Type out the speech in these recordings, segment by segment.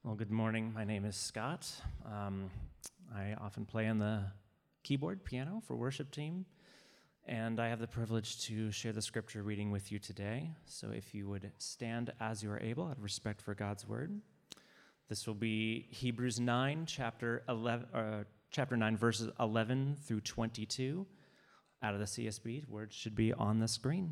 Well, good morning. My name is Scott. I often play on the keyboard, piano for worship team, and I have the privilege to share the scripture reading with you today. So if you would stand as you are able, out of respect for God's word. This will be Hebrews 9, chapter 9, verses 11 through 22, out of the CSB. Words should be on the screen.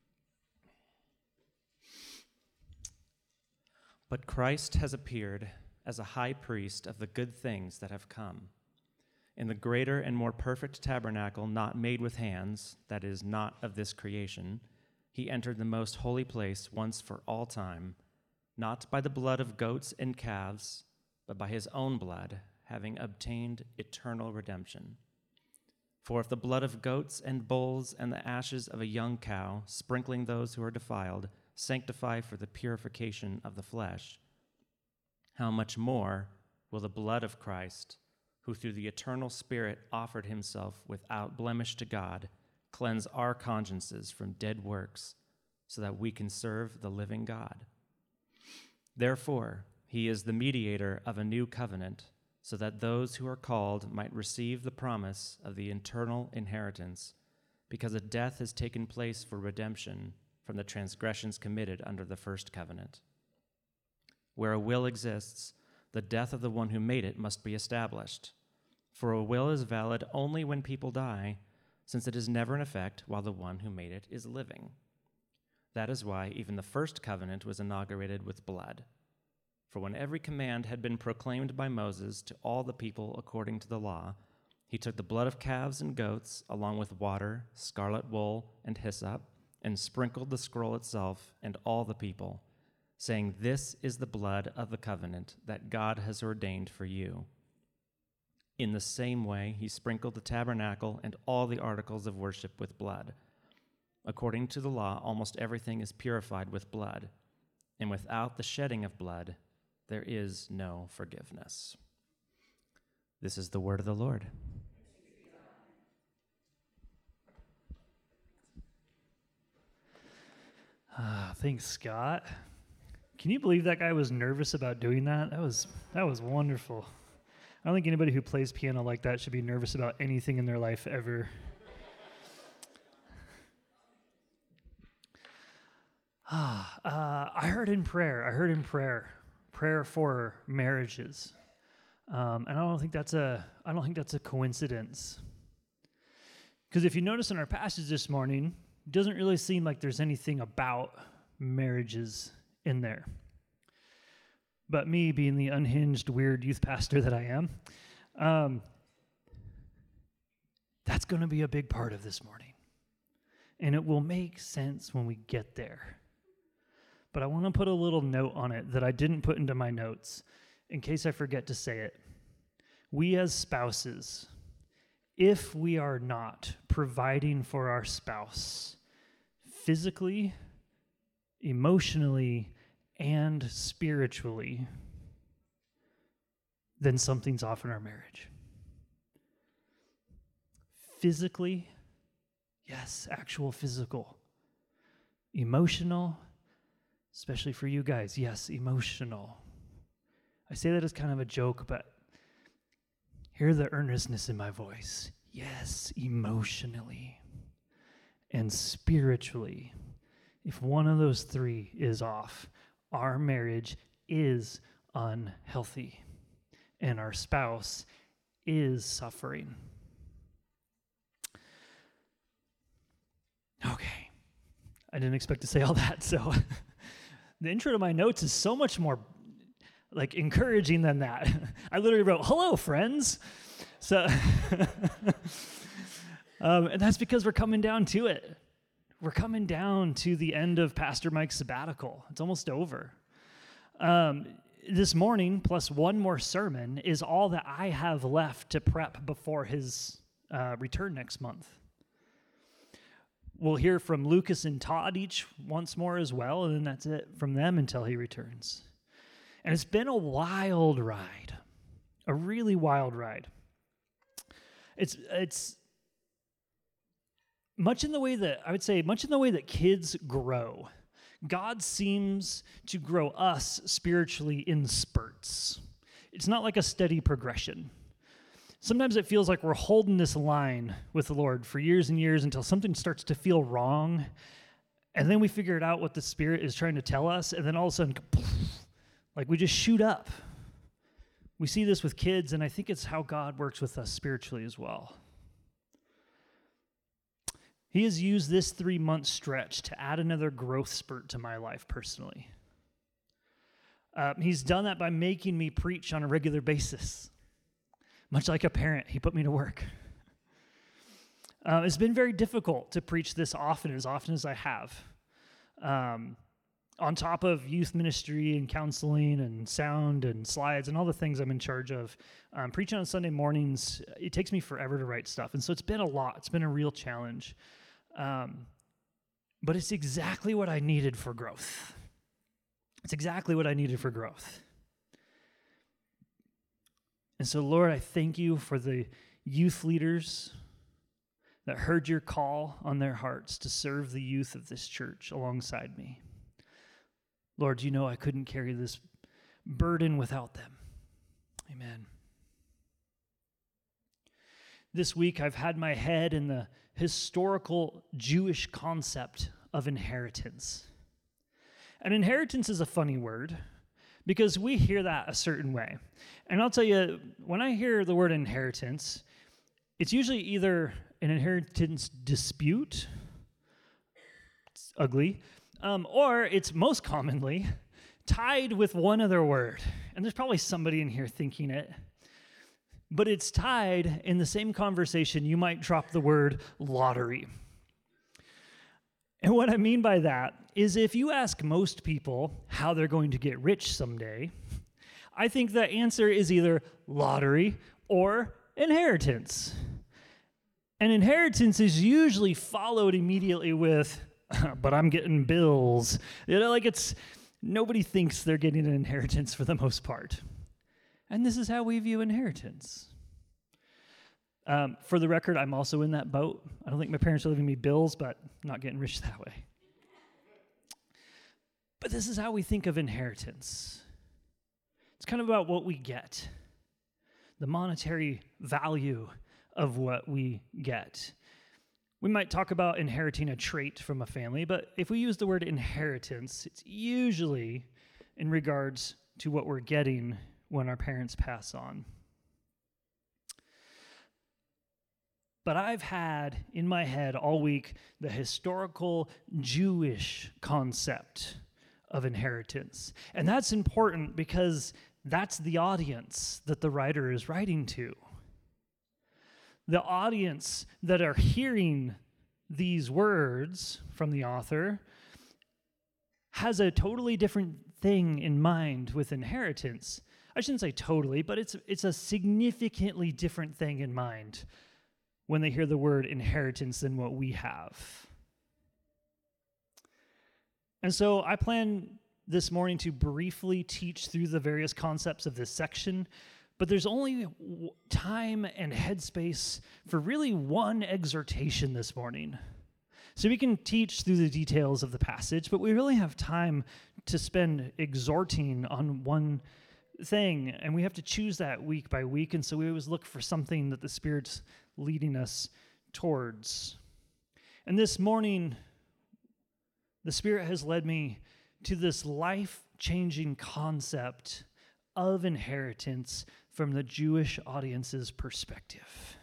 But Christ has appeared as a high priest of the good things that have come. In the greater and more perfect tabernacle not made with hands, that is, not of this creation, he entered the most holy place once for all time, not by the blood of goats and calves, but by his own blood, having obtained eternal redemption. For if the blood of goats and bulls and the ashes of a young cow, sprinkling those who are defiled, sanctify for the purification of the flesh, how much more will the blood of Christ, who through the eternal Spirit offered himself without blemish to God, cleanse our consciences from dead works, so that we can serve the living God? Therefore, he is the mediator of a new covenant, so that those who are called might receive the promise of the eternal inheritance, because a death has taken place for redemption from the transgressions committed under the first covenant. Where a will exists, the death of the one who made it must be established. For a will is valid only when people die, since it is never in effect while the one who made it is living. That is why even the first covenant was inaugurated with blood. For when every command had been proclaimed by Moses to all the people according to the law, he took the blood of calves and goats, along with water, scarlet wool, and hyssop, and sprinkled the scroll itself and all the people, saying, "This is the blood of the covenant that God has ordained for you." In the same way, he sprinkled the tabernacle and all the articles of worship with blood. According to the law, almost everything is purified with blood, and without the shedding of blood, there is no forgiveness. This is the word of the Lord. Thanks, Scott. Can you believe that guy was nervous about doing that? That was wonderful. I don't think anybody who plays piano like that should be nervous about anything in their life ever. I heard in prayer for marriages, and I don't think that's a coincidence. Because if you notice in our passage this morning, it doesn't really seem like there's anything about marriages in there. But me, being the unhinged, weird youth pastor that I am, that's going to be a big part of this morning. And it will make sense when we get there. But I want to put a little note on it that I didn't put into my notes, in case I forget to say it. We as spouses, if we are not providing for our spouse physically, emotionally, and spiritually, then something's off in our marriage. Physically, yes, actual physical. Emotional, especially for you guys, yes, emotional. I say that as kind of a joke, but hear the earnestness in my voice. Yes, emotionally and spiritually. If one of those three is off, our marriage is unhealthy and our spouse is suffering. Okay, I didn't expect to say all that, so the intro to my notes is so much more encouraging than that. I literally wrote, "Hello, friends." So, and that's because we're coming down to it. We're coming down to the end of Pastor Mike's sabbatical. It's almost over. This morning, plus one more sermon, is all that I have left to prep before his return next month. We'll hear from Lucas and Todd each once more as well, and then that's it from them until he returns. And it's been a wild ride, a really wild ride. It's much in the way that kids grow. God seems to grow us spiritually in spurts. It's not like a steady progression. Sometimes it feels like we're holding this line with the Lord for years and years until something starts to feel wrong, and then we figure out what the Spirit is trying to tell us, and then all of a sudden, like we just shoot up. We see this with kids, and I think it's how God works with us spiritually as well. He has used this 3-month stretch to add another growth spurt to my life personally. He's done that by making me preach on a regular basis. Much like a parent, he put me to work. It's been very difficult to preach this often as I have. On top of youth ministry and counseling and sound and slides and all the things I'm in charge of, preaching on Sunday mornings, it takes me forever to write stuff. And so it's been a lot. It's been a real challenge. But it's exactly what I needed for growth. It's exactly what I needed for growth. And so, Lord, I thank you for the youth leaders that heard your call on their hearts to serve the youth of this church alongside me. Lord, you know I couldn't carry this burden without them. Amen. This week, I've had my head in the historical Jewish concept of inheritance. And inheritance is a funny word because we hear that a certain way. And I'll tell you, when I hear the word inheritance, it's usually either an inheritance dispute, it's ugly, or it's most commonly tied with one other word. And there's probably somebody in here thinking it. But it's tied in the same conversation, you might drop the word lottery. And what I mean by that is if you ask most people how they're going to get rich someday, I think the answer is either lottery or inheritance. And inheritance is usually followed immediately with, but I'm getting bills. Nobody thinks they're getting an inheritance for the most part. And this is how we view inheritance. For the record, I'm also in that boat. I don't think my parents are leaving me bills, but I'm not getting rich that way. But this is how we think of inheritance. It's kind of about what we get, the monetary value of what we get. We might talk about inheriting a trait from a family, but if we use the word inheritance, it's usually in regards to what we're getting when our parents pass on. But I've had in my head all week the historical Jewish concept of inheritance. And that's important because that's the audience that the writer is writing to. The audience that are hearing these words from the author has a totally different thing in mind with inheritance. I shouldn't say totally, but it's a significantly different thing in mind when they hear the word inheritance than what we have. And so I plan this morning to briefly teach through the various concepts of this section, but there's only time and headspace for really one exhortation this morning. So we can teach through the details of the passage, but we really have time to spend exhorting on one thing, and we have to choose that week by week, and so we always look for something that the Spirit's leading us towards. And this morning, the Spirit has led me to this life-changing concept of inheritance from the Jewish audience's perspective.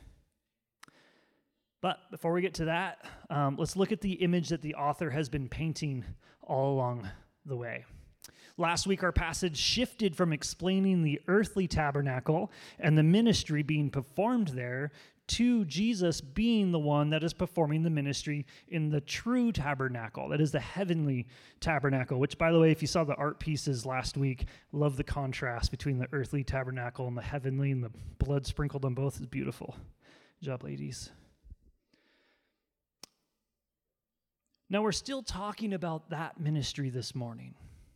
But before we get to that, let's look at the image that the author has been painting all along the way. Last week, our passage shifted from explaining the earthly tabernacle and the ministry being performed there to Jesus being the one that is performing the ministry in the true tabernacle, that is the heavenly tabernacle, which, by the way, if you saw the art pieces last week, love the contrast between the earthly tabernacle and the heavenly, and the blood sprinkled on both is beautiful. Good job, ladies. Now, we're still talking about that ministry this morning.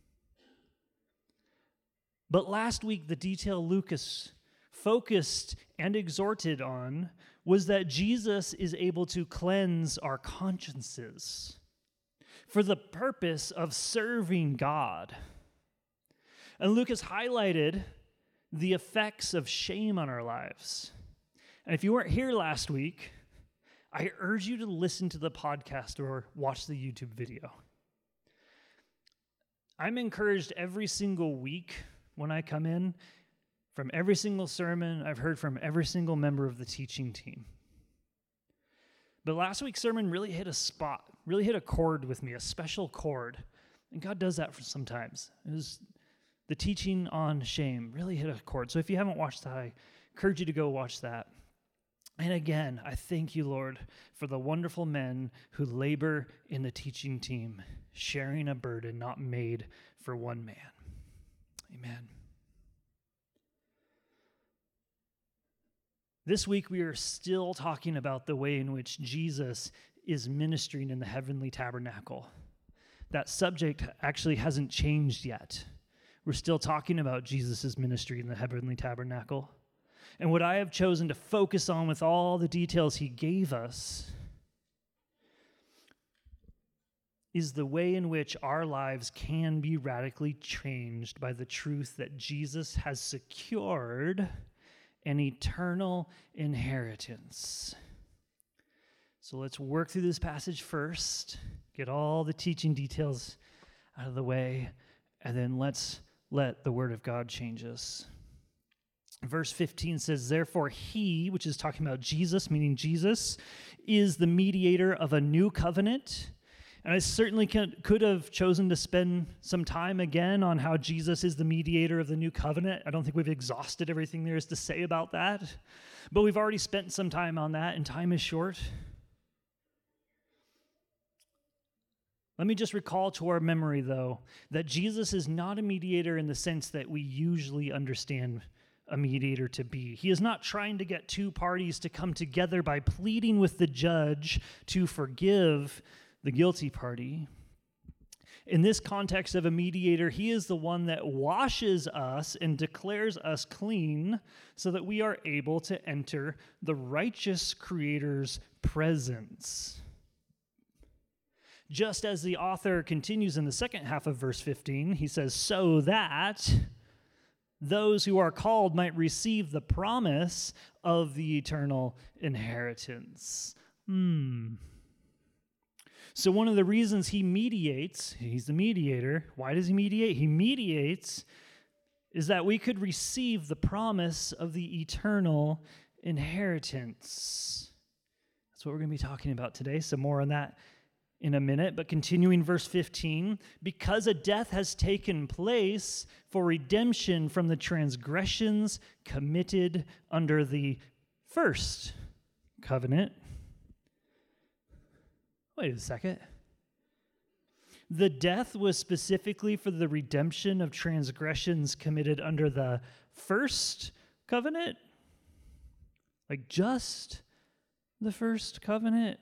But last week, the detail Lucas focused and exhorted on was that Jesus is able to cleanse our consciences for the purpose of serving God. And Luke has highlighted the effects of shame on our lives. And if you weren't here last week, I urge you to listen to the podcast or watch the YouTube video. I'm encouraged every single week when I come in from every single sermon I've heard from every single member of the teaching team. But last week's sermon really hit a spot, really hit a chord with me, a special chord. And God does that for sometimes. It was the teaching on shame really hit a chord. So if you haven't watched that, I encourage you to go watch that. And again, I thank you, Lord, for the wonderful men who labor in the teaching team, sharing a burden not made for one man. Amen. This week, we are still talking about the way in which Jesus is ministering in the heavenly tabernacle. That subject actually hasn't changed yet. We're still talking about Jesus' ministry in the heavenly tabernacle. And what I have chosen to focus on with all the details he gave us is the way in which our lives can be radically changed by the truth that Jesus has secured an eternal inheritance. So let's work through this passage first, get all the teaching details out of the way, and then let's let the Word of God change us. Verse 15 says, therefore he, which is talking about Jesus, meaning Jesus, is the mediator of a new covenant. And I certainly could have chosen to spend some time again on how Jesus is the mediator of the new covenant. I don't think we've exhausted everything there is to say about that. But we've already spent some time on that, and time is short. Let me just recall to our memory, though, that Jesus is not a mediator in the sense that we usually understand a mediator to be. He is not trying to get two parties to come together by pleading with the judge to forgive the guilty party. In this context of a mediator, he is the one that washes us and declares us clean so that we are able to enter the righteous Creator's presence. Just as the author continues in the second half of verse 15, he says, so that those who are called might receive the promise of the eternal inheritance. So one of the reasons he mediates, he's the mediator. Why does he mediate? He mediates is that we could receive the promise of the eternal inheritance. That's what we're going to be talking about today. Some more on that in a minute, but continuing verse 15, because a death has taken place for redemption from the transgressions committed under the first covenant. Wait a second. The death was specifically for the redemption of transgressions committed under the first covenant? Like just the first covenant?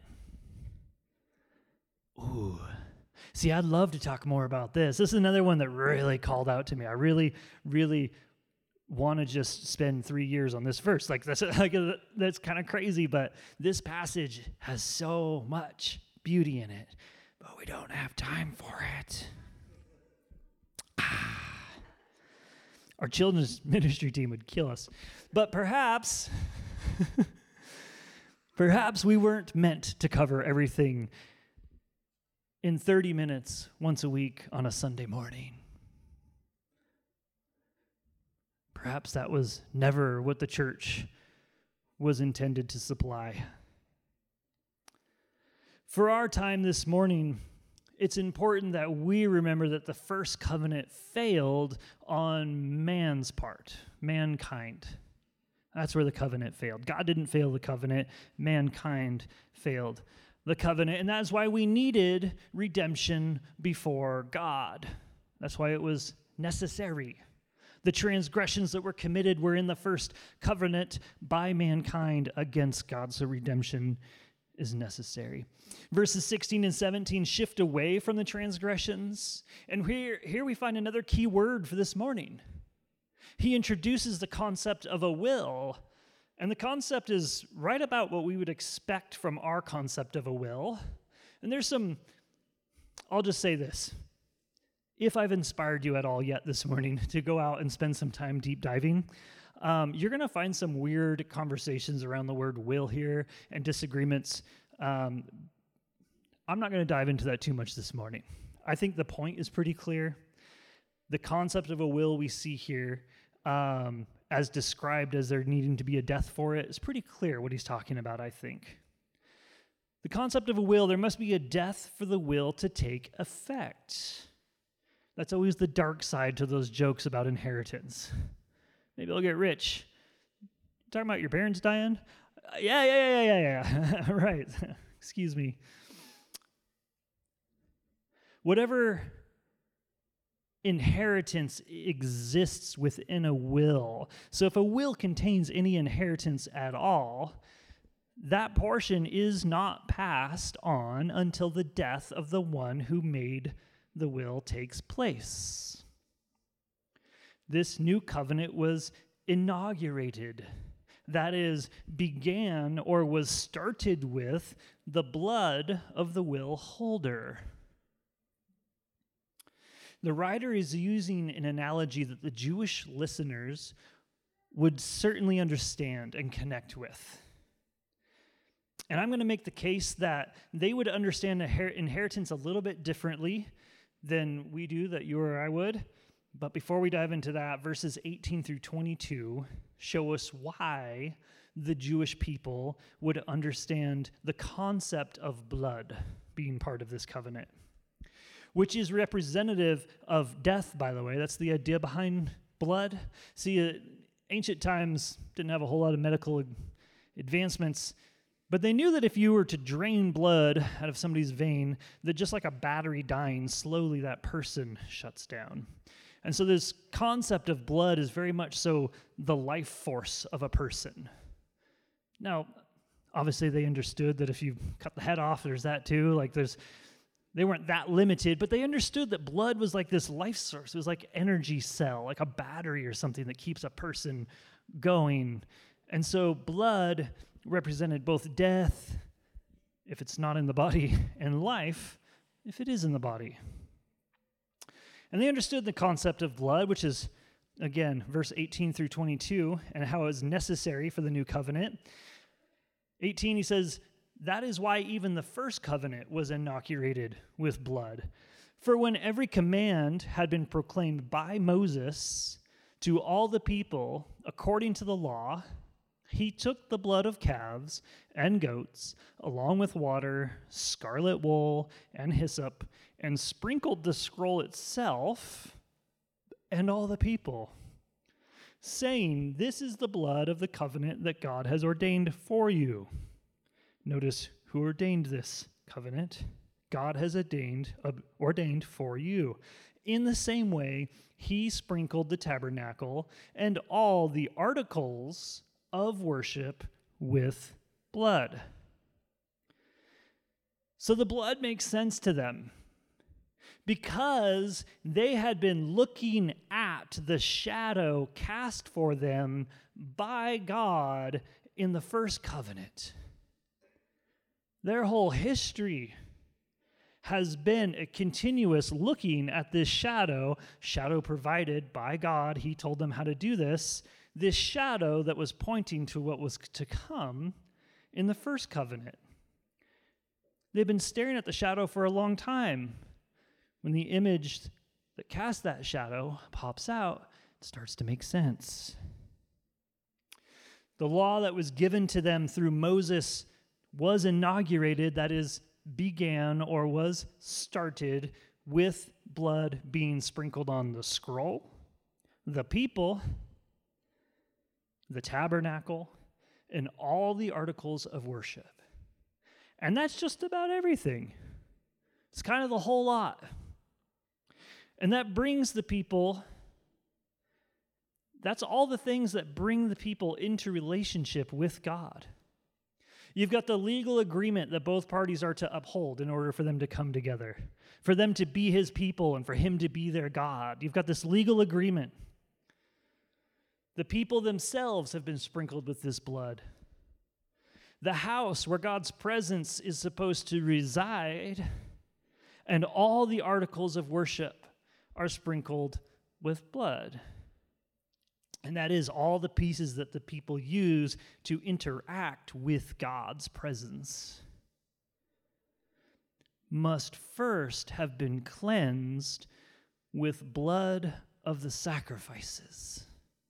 Ooh. See, I'd love to talk more about this. This is another one that really called out to me. I really, really want to just spend 3 years on this verse. That's kind of crazy, but this passage has so much beauty in it, but we don't have time for it. Our children's ministry team would kill us. But perhaps we weren't meant to cover everything in 30 minutes once a week on a Sunday morning. Perhaps that was never what the church was intended to supply. For our time this morning, it's important that we remember that the first covenant failed on man's part, mankind. That's where the covenant failed. God didn't fail the covenant, mankind failed the covenant, and that's why we needed redemption before God. That's why it was necessary. The transgressions that were committed were in the first covenant by mankind against God, so redemption is necessary. Verses 16 and 17 shift away from the transgressions, and here we find another key word for this morning. He introduces the concept of a will, and the concept is right about what we would expect from our concept of a will. And there's some I'll just say this. If I've inspired you at all yet this morning to go out and spend some time deep diving, you're going to find some weird conversations around the word will here and disagreements. I'm not going to dive into that too much this morning. I think the point is pretty clear. The concept of a will we see here, as described as there needing to be a death for it, is pretty clear what he's talking about, I think. The concept of a will, there must be a death for the will to take effect. That's always the dark side to those jokes about inheritance. Maybe I'll get rich. Talking about your parents dying? Yeah. Right. Excuse me. Whatever inheritance exists within a will. So if a will contains any inheritance at all, that portion is not passed on until the death of the one who made the will takes place. This new covenant was inaugurated. That is, began or was started with the blood of the will holder. The writer is using an analogy that the Jewish listeners would certainly understand and connect with. And I'm going to make the case that they would understand inheritance a little bit differently than we do, that you or I would. But before we dive into that, verses 18 through 22 show us why the Jewish people would understand the concept of blood being part of this covenant, which is representative of death, by the way. That's the idea behind blood. See, ancient times didn't have a whole lot of medical advancements, but they knew that if you were to drain blood out of somebody's vein, that just like a battery dying, slowly that person shuts down. And so this concept of blood is very much so the life force of a person. Now, obviously they understood that if you cut the head off, there's that too. They weren't that limited, but they understood that blood was like this life source. It was like energy cell, like a battery or something that keeps a person going. And so blood represented both death, if it's not in the body, and life, if it is in the body. And they understood the concept of blood, which is, again, verse 18 through 22, and how it was necessary for the new covenant. 18, he says, that is why even the first covenant was inaugurated with blood. For when every command had been proclaimed by Moses to all the people according to the law, he took the blood of calves and goats, along with water, scarlet wool, and hyssop, and sprinkled the scroll itself and all the people, saying, "This is the blood of the covenant that God has ordained for you." Notice who ordained this covenant. God has ordained for you. In the same way, he sprinkled the tabernacle and all the articles of worship with blood. So the blood makes sense to them because they had been looking at the shadow cast for them by God in the first covenant. Their whole history has been a continuous looking at this shadow provided by God. He told them how to do this shadow that was pointing to what was to come in the first covenant. They've been staring at the shadow for a long time. When the image that casts that shadow pops out, it starts to make sense. The law that was given to them through Moses was inaugurated, that is, began or was started with blood being sprinkled on the scroll, the people, the tabernacle, and all the articles of worship. And that's just about everything. It's kind of the whole lot. And that brings the people, that's all the things that bring the people into relationship with God. You've got the legal agreement that both parties are to uphold in order for them to come together, for them to be his people and for him to be their God. You've got this legal agreement. The people themselves have been sprinkled with this blood. The house where God's presence is supposed to reside And all the articles of worship are sprinkled with blood. And that is all the pieces that the people use to interact with God's presence must first have been cleansed with blood of the sacrifices.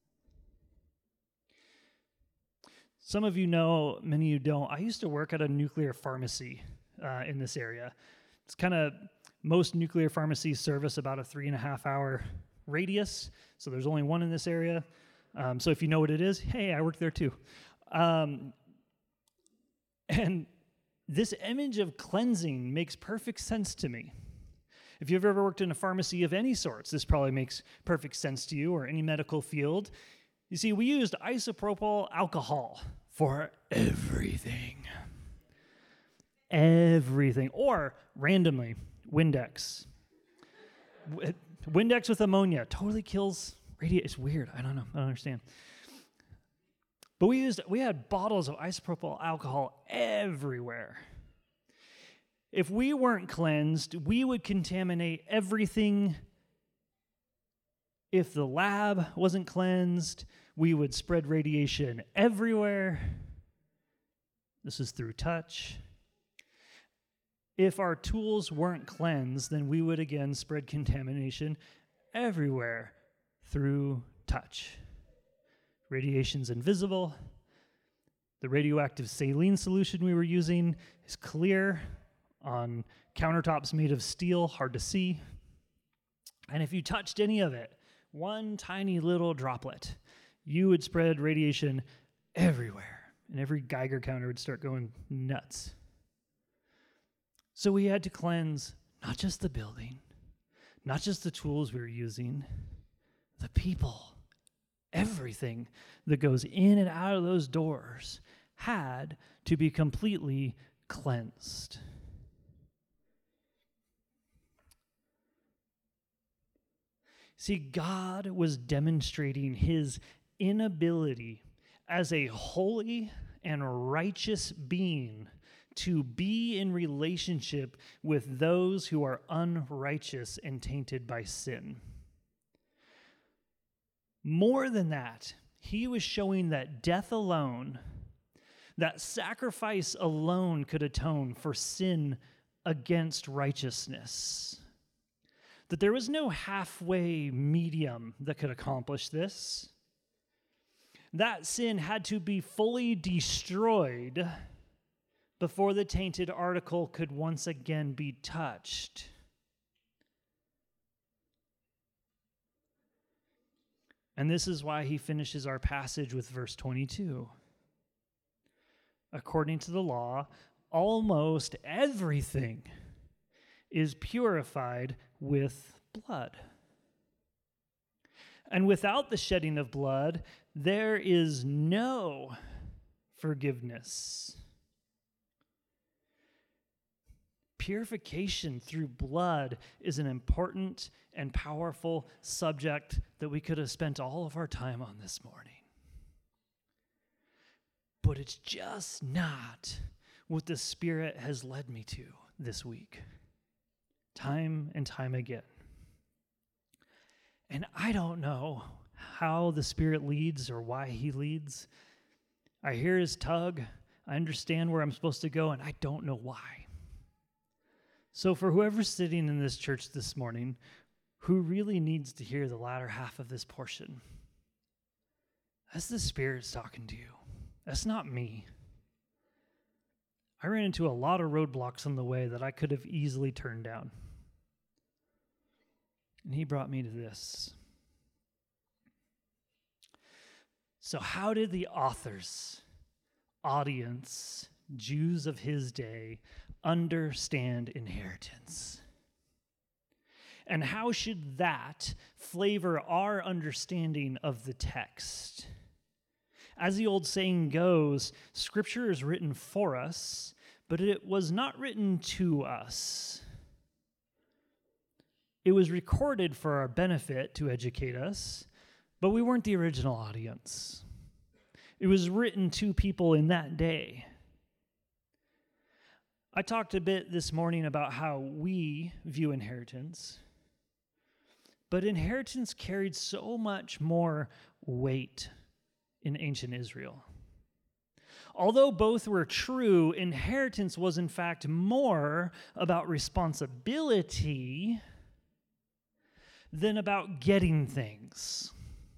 Some of you know, many of you don't. I used to work at a nuclear pharmacy in this area. It's kind of, most nuclear pharmacies service about a 3.5 hour radius, so there's only one in this area. So if you know what it is, hey, I work there too. And this image of cleansing makes perfect sense to me. If you've ever worked in a pharmacy of any sorts, this probably makes perfect sense to you, or any medical field. You see, we used isopropyl alcohol for everything. Everything. Or, randomly, Windex. Windex with ammonia totally kills radiation. It's weird. I don't know. I don't understand. But we had bottles of isopropyl alcohol everywhere. If we weren't cleansed, we would contaminate everything. If the lab wasn't cleansed, we would spread radiation everywhere. This is through touch. If our tools weren't cleansed, then we would again spread contamination everywhere through touch. Radiation's invisible. The radioactive saline solution we were using is clear on countertops made of steel, hard to see. And if you touched any of it, one tiny little droplet, you would spread radiation everywhere, and every Geiger counter would start going nuts. So we had to cleanse not just the building, not just the tools we were using, the people. Everything that goes in and out of those doors had to be completely cleansed. See, God was demonstrating his inability as a holy and righteous being to be in relationship with those who are unrighteous and tainted by sin. More than that, he was showing that death alone, that sacrifice alone could atone for sin against righteousness. That there was no halfway medium that could accomplish this. That sin had to be fully destroyed before the tainted article could once again be touched. And this is why he finishes our passage with verse 22. According to the law, almost everything is purified with blood. And without the shedding of blood, there is no forgiveness. Purification through blood is an important and powerful subject that we could have spent all of our time on this morning. But it's just not what the Spirit has led me to this week, time and time again. And I don't know how the Spirit leads or why he leads. I hear his tug. I understand where I'm supposed to go, and I don't know why. So for whoever's sitting in this church this morning who really needs to hear the latter half of this portion, that's the Spirit's talking to you. That's not me. I ran into a lot of roadblocks on the way that I could have easily turned down. And he brought me to this. So how did the authors, audience, Jews of his day, understand inheritance? And how should that flavor our understanding of the text? As the old saying goes, Scripture is written for us, but it was not written to us. It was recorded for our benefit to educate us, but we weren't the original audience. It was written to people in that day. I talked a bit this morning about how we view inheritance, but inheritance carried so much more weight in ancient Israel. Although both were true, inheritance was in fact more about responsibility than about getting things.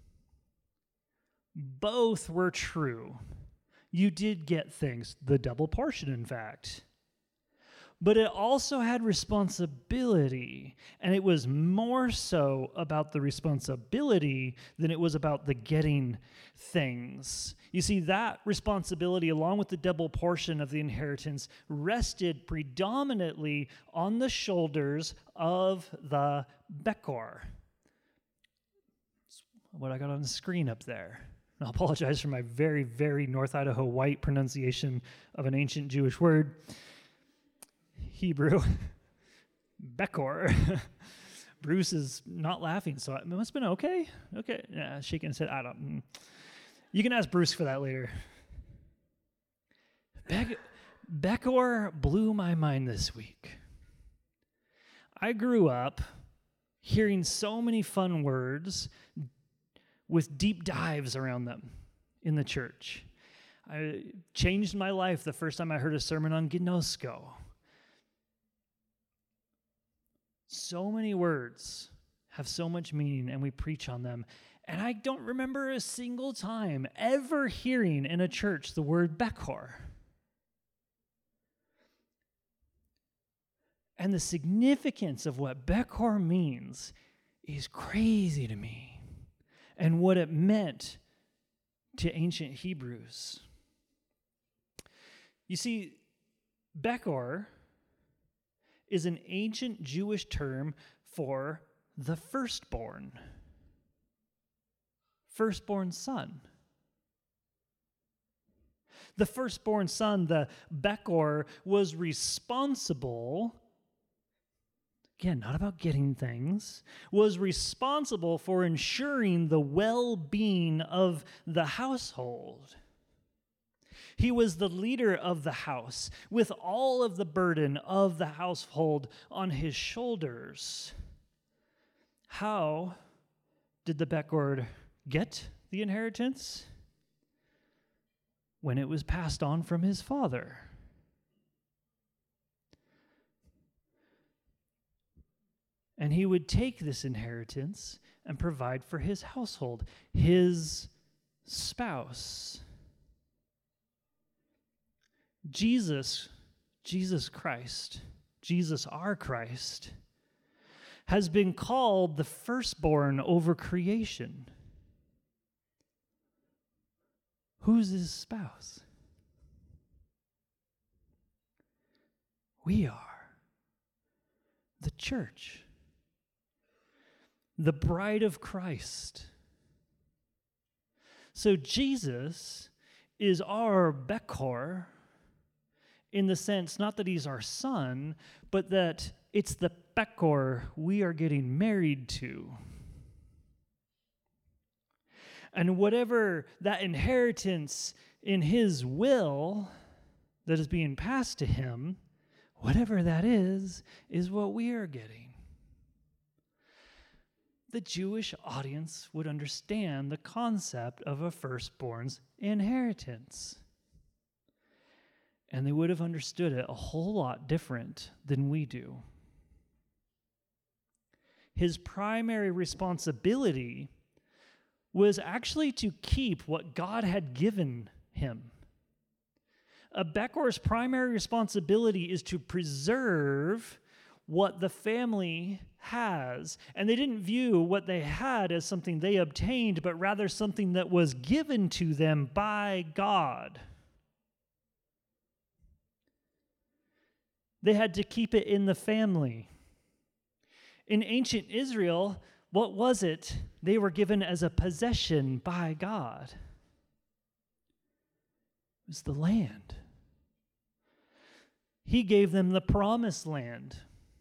Both were true. You did get things, the double portion, in fact. But it also had responsibility, and it was more so about the responsibility than it was about the getting things. You see, that responsibility, along with the double portion of the inheritance, rested predominantly on the shoulders of the Bekor. That's what I got on the screen up there. I apologize for my very, very North Idaho white pronunciation of an ancient Jewish word. Hebrew. Bekor. Bruce is not laughing, so it must have been okay. Okay. Yeah, shaking his head. I don't. You can ask Bruce for that later. Bekor blew my mind this week. I grew up hearing so many fun words with deep dives around them in the church. I changed my life the first time I heard a sermon on Gnosko. So many words have so much meaning, and we preach on them. And I don't remember a single time ever hearing in a church the word Bekor. And the significance of what Bekor means is crazy to me, and what it meant to ancient Hebrews. You see, Bekor is an ancient Jewish term for the firstborn son. The firstborn son, the Bekor, was responsible, again, not about getting things, was responsible for ensuring the well-being of the household. He was the leader of the house, with all of the burden of the household on his shoulders. How did the Bekor get the inheritance? When it was passed on from his father. And he would take this inheritance and provide for his household, his spouse. Jesus Christ, Jesus our Christ, has been called the firstborn over creation. Who's his spouse? We are. The church. The bride of Christ. So Jesus is our Bekor, in the sense, not that he's our son, but that it's the Bekor we are getting married to. And whatever that inheritance in his will that is being passed to him, whatever that is what we are getting. The Jewish audience would understand the concept of a firstborn's inheritance. And they would have understood it a whole lot different than we do. His primary responsibility was actually to keep what God had given him. A Bekor's primary responsibility is to preserve what the family has. And they didn't view what they had as something they obtained, but rather something that was given to them by God. They had to keep it in the family. In ancient Israel, what was it they were given as a possession by God? It was the land. He gave them the promised land.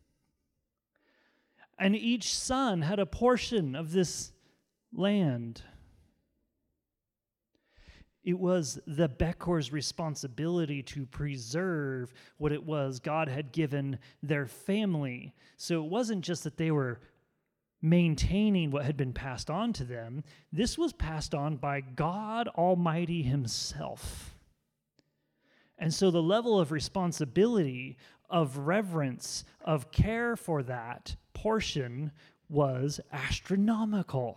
And each son had a portion of this land. It was the Bekor's responsibility to preserve what it was God had given their family. So it wasn't just that they were maintaining what had been passed on to them. This was passed on by God Almighty himself. And so the level of responsibility, of reverence, of care for that portion was astronomical.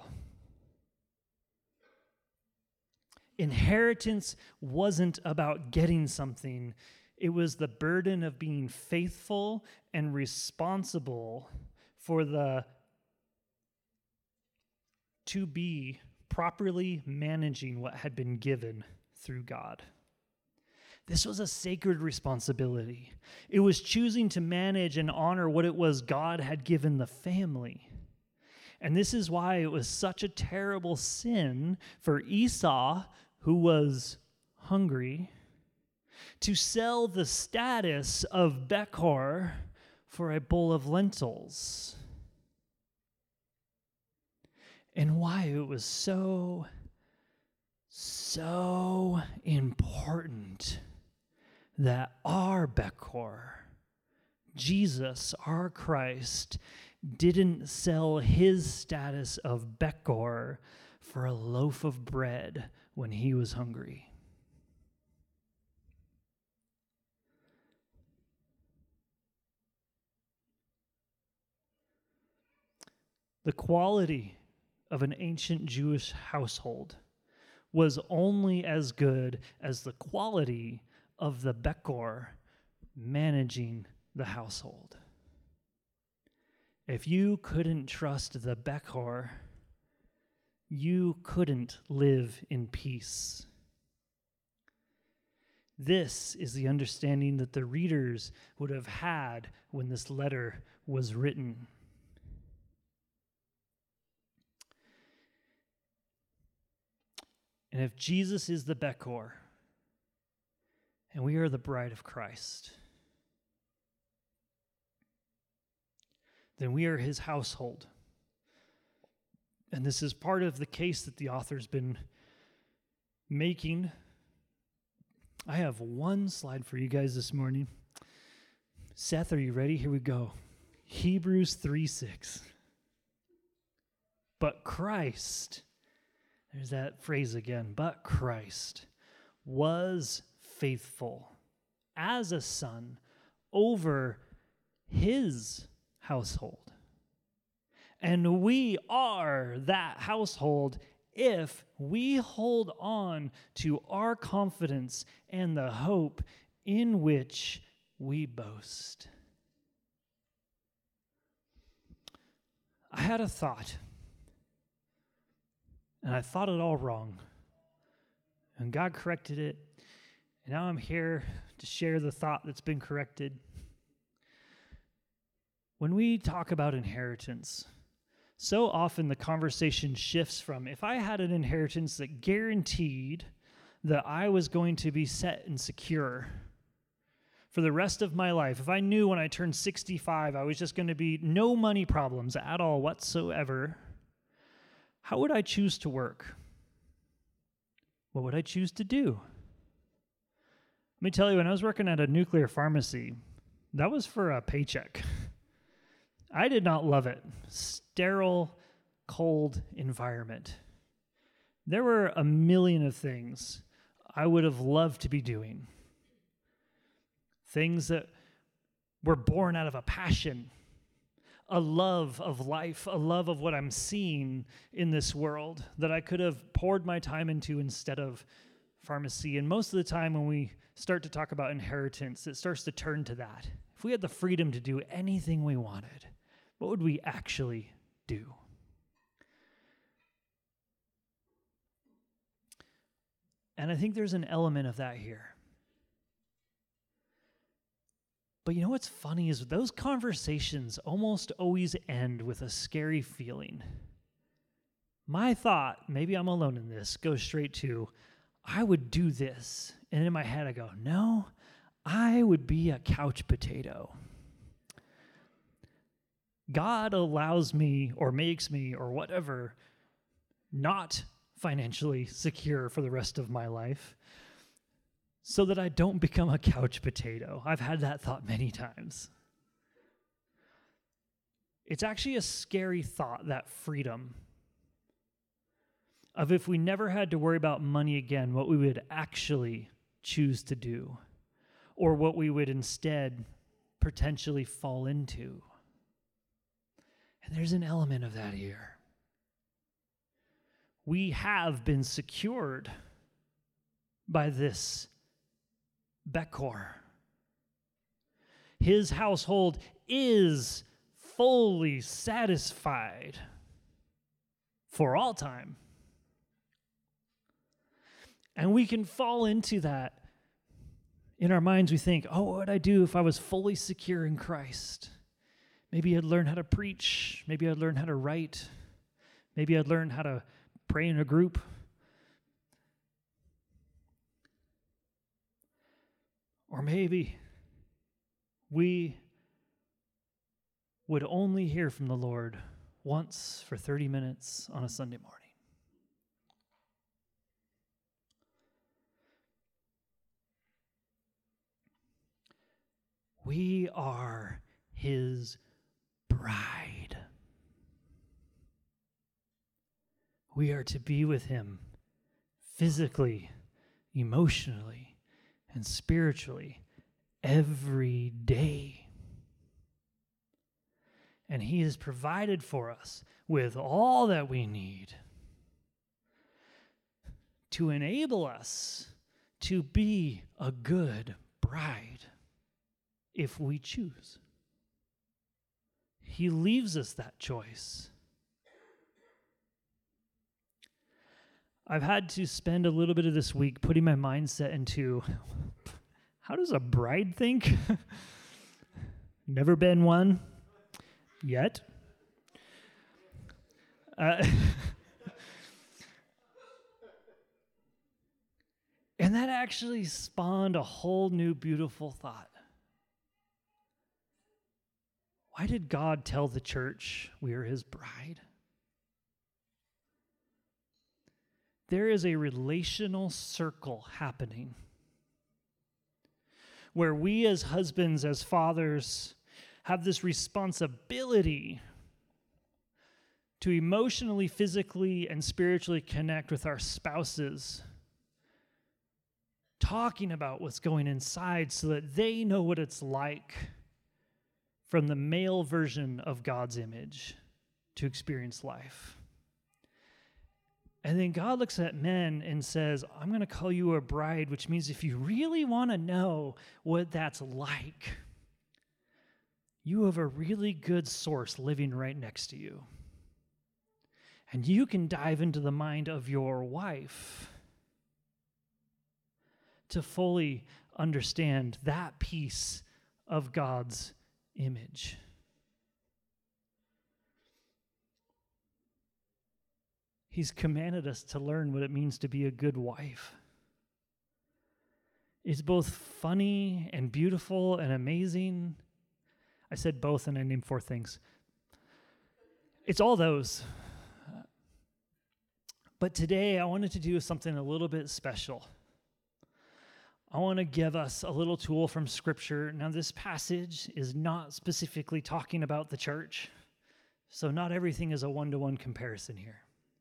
Inheritance wasn't about getting something. It was the burden of being faithful and responsible for to be properly managing what had been given through God. This was a sacred responsibility. It was choosing to manage and honor what it was God had given the family. And this is why it was such a terrible sin for Esau, who was hungry, to sell the status of Bekor for a bowl of lentils. And why it was so important that our Bekor, Jesus, our Christ, didn't sell his status of Bekor for a loaf of bread when he was hungry. The quality of an ancient Jewish household was only as good as the quality of the Bekor managing the household. If you couldn't trust the Bekor, you couldn't live in peace. This is the understanding that the readers would have had when this letter was written. And if Jesus is the Bekor, and we are the bride of Christ, then we are his household. And this is part of the case that the author's been making. I have one slide for you guys this morning. Seth, are you ready? Here we go. Hebrews 3:6. But Christ, there's that phrase again, but Christ was faithful as a son over his household. And we are that household if we hold on to our confidence and the hope in which we boast. I had a thought, and I thought it all wrong. And God corrected it. And now I'm here to share the thought that's been corrected. When we talk about inheritance, so often the conversation shifts from, if I had an inheritance that guaranteed that I was going to be set and secure for the rest of my life, if I knew when I turned 65 I was just going to be no money problems at all whatsoever, how would I choose to work? What would I choose to do? Let me tell you, when I was working at a nuclear pharmacy, that was for a paycheck. I did not love it. Sterile, cold environment. There were a million of things I would have loved to be doing. Things that were born out of a passion, a love of life, a love of what I'm seeing in this world that I could have poured my time into instead of pharmacy. And most of the time when we start to talk about inheritance, it starts to turn to that. If we had the freedom to do anything we wanted, what would we actually do? And I think there's an element of that here. But you know what's funny is those conversations almost always end with a scary feeling. My thought, maybe I'm alone in this, goes straight to, I would do this. And in my head I go, no, I would be a couch potato. God allows me or makes me or whatever not financially secure for the rest of my life so that I don't become a couch potato. I've had that thought many times. It's actually a scary thought, that freedom of if we never had to worry about money again, what we would actually choose to do, or what we would instead potentially fall into. And there's an element of that here. We have been secured by this Bekor. His household is fully satisfied for all time. And we can fall into that. In our minds, we think, oh, what would I do if I was fully secure in Christ? Maybe I'd learn how to preach. Maybe I'd learn how to write. Maybe I'd learn how to pray in a group. Or maybe we would only hear from the Lord once for 30 minutes on a Sunday morning. We are his bride. We are to be with him physically, emotionally, and spiritually every day. And he has provided for us with all that we need to enable us to be a good bride if we choose. He leaves us that choice. I've had to spend a little bit of this week putting my mindset into, how does a bride think? Never been one yet. And that actually spawned a whole new beautiful thought. Why did God tell the church we are his bride? There is a relational circle happening where we as husbands, as fathers, have this responsibility to emotionally, physically, and spiritually connect with our spouses, talking about what's going inside so that they know what it's like from the male version of God's image to experience life. And then God looks at men and says, I'm going to call you a bride, which means if you really want to know what that's like, you have a really good source living right next to you. And you can dive into the mind of your wife to fully understand that piece of God's image. He's commanded us to learn what it means to be a good wife. It's both funny and beautiful and amazing. I said both and I named 4 things. It's all those. But today I wanted to do something a little bit special. I want to give us a little tool from Scripture. Now, this passage is not specifically talking about the church, so not everything is a one-to-one comparison here.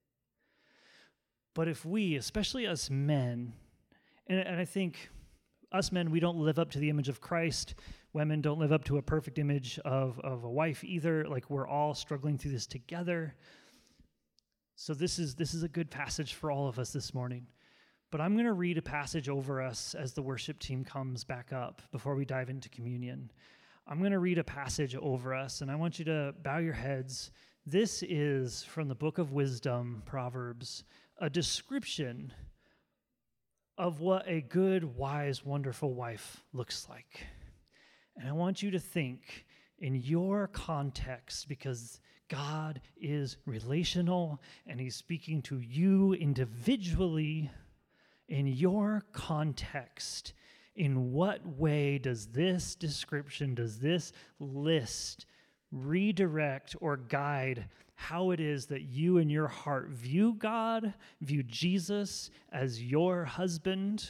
But if we, especially us men, and I think us men, we don't live up to the image of Christ. Women don't live up to a perfect image of a wife either. Like, we're all struggling through this together. So this is a good passage for all of us this morning. But I'm going to read a passage over us as the worship team comes back up before we dive into communion. I'm going to read a passage over us, and I want you to bow your heads. This is from the book of Wisdom, Proverbs, a description of what a good, wise, wonderful wife looks like. And I want you to think in your context, because God is relational and he's speaking to you individually. In your context, in what way does this description, does this list redirect or guide how it is that you in your heart view God, view Jesus as your husband.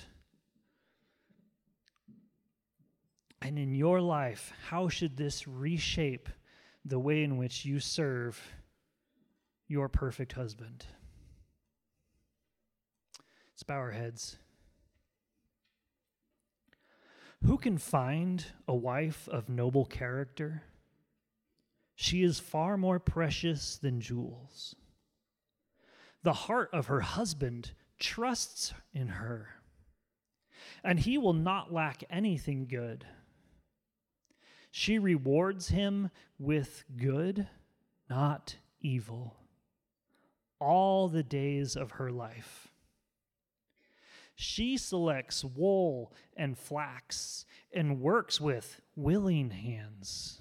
And in your life, how should this reshape the way in which you serve your perfect husband? Let's bow our heads. Who can find a wife of noble character? She is far more precious than jewels. The heart of her husband trusts in her, and he will not lack anything good. She rewards him with good, not evil, all the days of her life. She selects wool and flax and works with willing hands.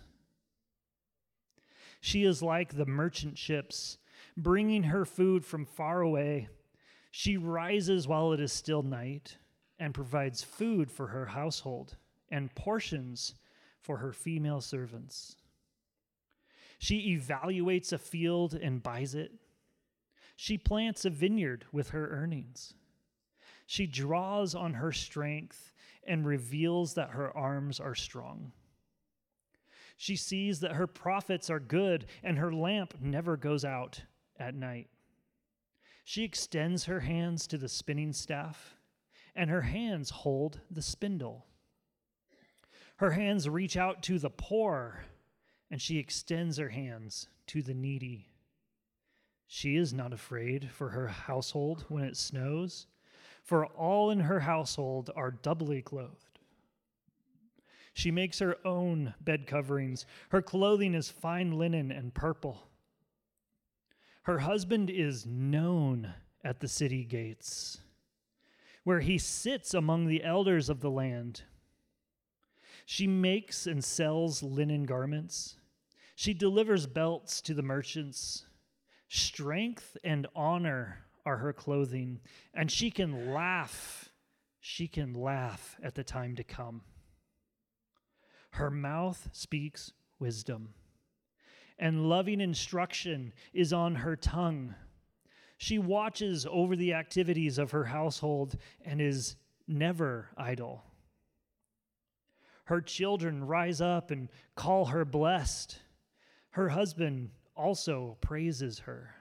She is like the merchant ships, bringing her food from far away. She rises while it is still night and provides food for her household and portions for her female servants. She evaluates a field and buys it. She plants a vineyard with her earnings. She draws on her strength and reveals that her arms are strong. She sees that her profits are good and her lamp never goes out at night. She extends her hands to the spinning staff, and her hands hold the spindle. Her hands reach out to the poor, and she extends her hands to the needy. She is not afraid for her household when it snows, for all in her household are doubly clothed. She makes her own bed coverings. Her clothing is fine linen and purple. Her husband is known at the city gates, where he sits among the elders of the land. She makes and sells linen garments. She delivers belts to the merchants. Strength and honor are her clothing, and she can laugh. She can laugh at the time to come. Her mouth speaks wisdom, and loving instruction is on her tongue. She watches over the activities of her household and is never idle. Her children rise up and call her blessed. Her husband also praises her.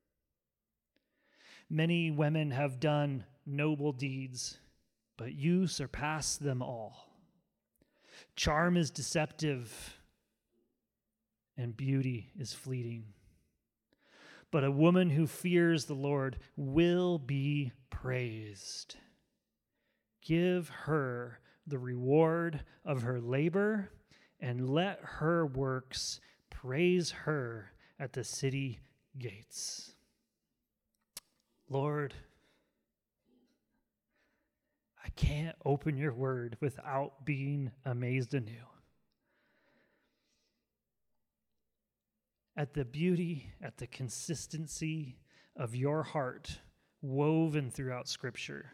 Many women have done noble deeds, but you surpass them all. Charm is deceptive, and beauty is fleeting. But a woman who fears the Lord will be praised. Give her the reward of her labor, and let her works praise her at the city gates. Lord, I can't open your word without being amazed anew at the beauty, at the consistency of your heart woven throughout Scripture.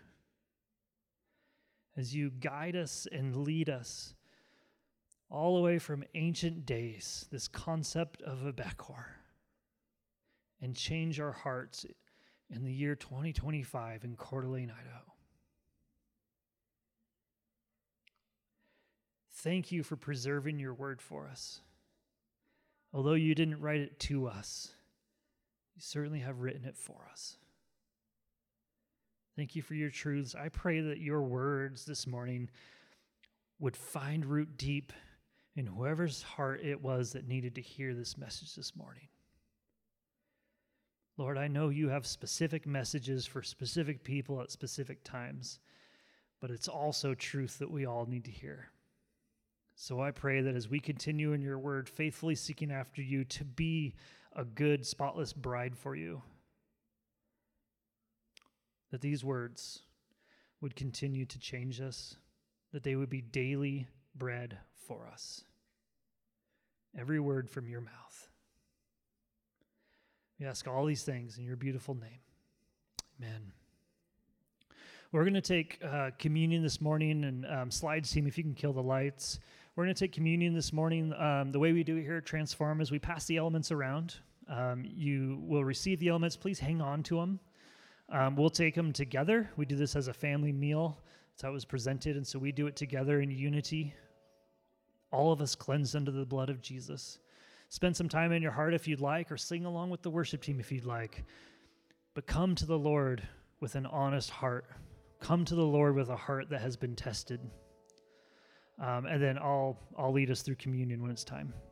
As you guide us and lead us all the way from ancient days, this concept of a Bechor, and change our hearts in the year 2025 in Coeur d'Alene, Idaho. Thank you for preserving your word for us. Although you didn't write it to us, you certainly have written it for us. Thank you for your truths. I pray that your words this morning would find root deep in whoever's heart it was that needed to hear this message this morning. Lord, I know you have specific messages for specific people at specific times, but it's also truth that we all need to hear. So I pray that as we continue in your word, faithfully seeking after you to be a good, spotless bride for you, that these words would continue to change us, that they would be daily bread for us. Every word from your mouth. We ask all these things in your beautiful name. Amen. We're going to take communion this morning, and slides team, if you can kill the lights. We're going to take communion this morning. The way we do it here at Transform is we pass the elements around. You will receive the elements. Please hang on to them. We'll take them together. We do this as a family meal. That's how it was presented, and so we do it together in unity. All of us cleansed under the blood of Jesus. Spend some time in your heart if you'd like, or sing along with the worship team if you'd like. But come to the Lord with an honest heart. Come to the Lord with a heart that has been tested. And then I'll lead us through communion when it's time.